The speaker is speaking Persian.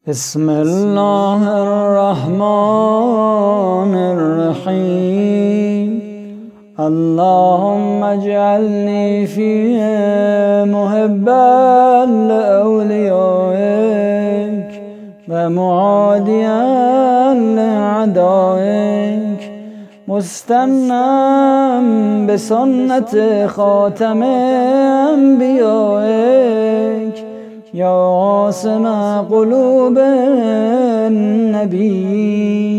بسم الله الرحمن الرحيم. اللهم اجعلني فيه محبا لأوليائك ومعاديا لأعدائك، مستنا بسنة خاتم أنبيائك يا عاصم قلوب النبيين.